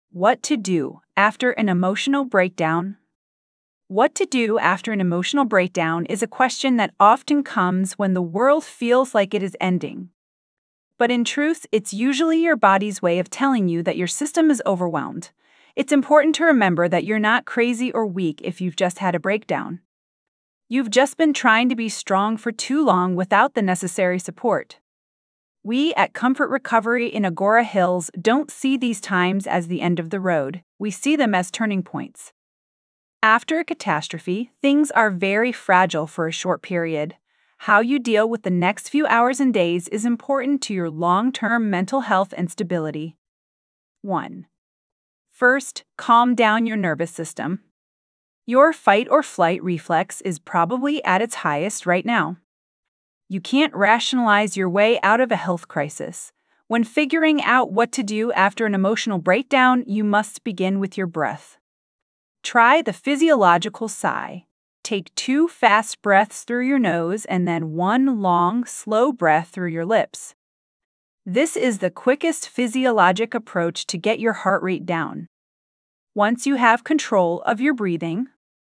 What to do after an emotional breakdown? What to do after an emotional breakdown is a question that often comes when the world feels like it is ending. But in truth, it's usually your body's way of telling you that your system is overwhelmed. It's important to remember that you're not crazy or weak if you've just had a breakdown. You've just been trying to be strong for too long without the necessary support. We at Comfort Recovery in Agora Hills don't see these times as the end of the road. We see them as turning points. After a catastrophe, things are very fragile for a short period. How you deal with the next few hours and days is important to your long-term mental health and stability. 1. First, calm down your nervous system. Your fight or flight reflex is probably at its highest right now. You can't rationalize your way out of a health crisis. When figuring out what to do after an emotional breakdown, you must begin with your breath. Try the physiological sigh. Take 2 fast breaths through your nose and then 1 long, slow breath through your lips. This is the quickest physiologic approach to get your heart rate down. Once you have control of your breathing,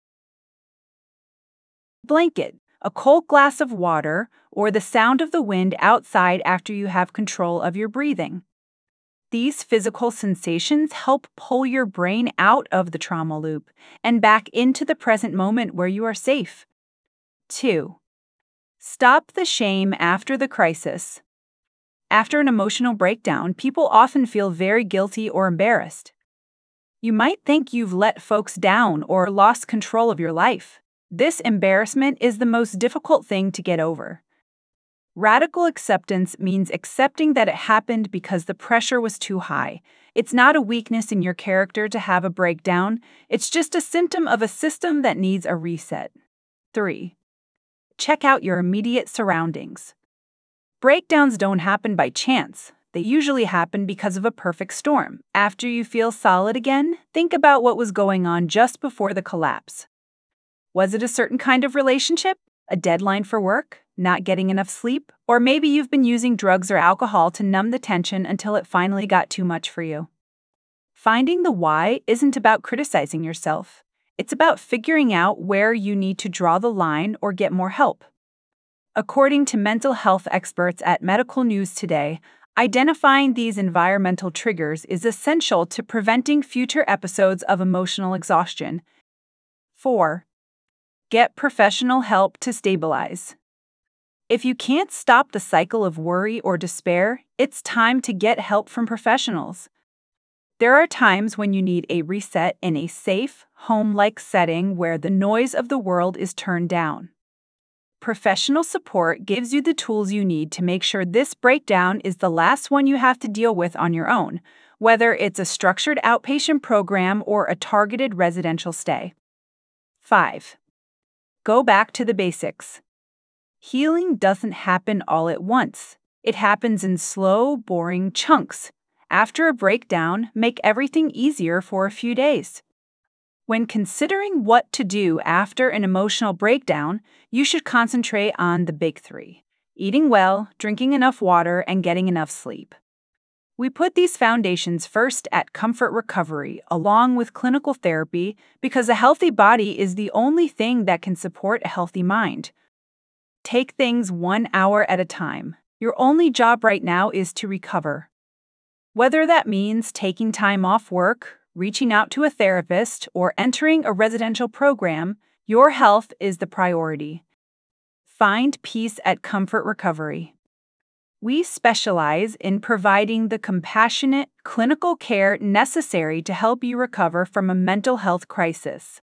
blanket, a cold glass of water, or the sound of the wind outside after you have control of your breathing. These physical sensations help pull your brain out of the trauma loop and back into the present moment where you are safe. 2. Stop the shame after the crisis. After an emotional breakdown, people often feel very guilty or embarrassed. You might think you've let folks down or lost control of your life. This embarrassment is the most difficult thing to get over. Radical acceptance means accepting that it happened because the pressure was too high. It's not a weakness in your character to have a breakdown, it's just a symptom of a system that needs a reset. 3. Check out your immediate surroundings. Breakdowns don't happen by chance. They usually happen because of a perfect storm. After you feel solid again, think about what was going on just before the collapse. Was it a certain kind of relationship? A deadline for work? Not getting enough sleep? Or maybe you've been using drugs or alcohol to numb the tension until it finally got too much for you. Finding the why isn't about criticizing yourself. It's about figuring out where you need to draw the line or get more help. According to mental health experts at Medical News Today, identifying these environmental triggers is essential to preventing future episodes of emotional exhaustion. 4. Get professional help to stabilize. If you can't stop the cycle of worry or despair, it's time to get help from professionals. There are times when you need a reset in a safe, home-like setting where the noise of the world is turned down. Professional support gives you the tools you need to make sure this breakdown is the last one you have to deal with on your own, whether it's a structured outpatient program or a targeted residential stay. 5. Go back to the basics. Healing doesn't happen all at once. It happens in slow, boring chunks. After a breakdown, make everything easier for a few days. When considering what to do after an emotional breakdown, you should concentrate on the big 3: eating well, drinking enough water, and getting enough sleep. We put these foundations first at Comfort Recovery, along with clinical therapy, because a healthy body is the only thing that can support a healthy mind. Take things 1 hour at a time. Your only job right now is to recover. Whether that means taking time off work, reaching out to a therapist, or entering a residential program, your health is the priority. Find peace at Comfort Recovery. We specialize in providing the compassionate, clinical care necessary to help you recover from a mental health crisis.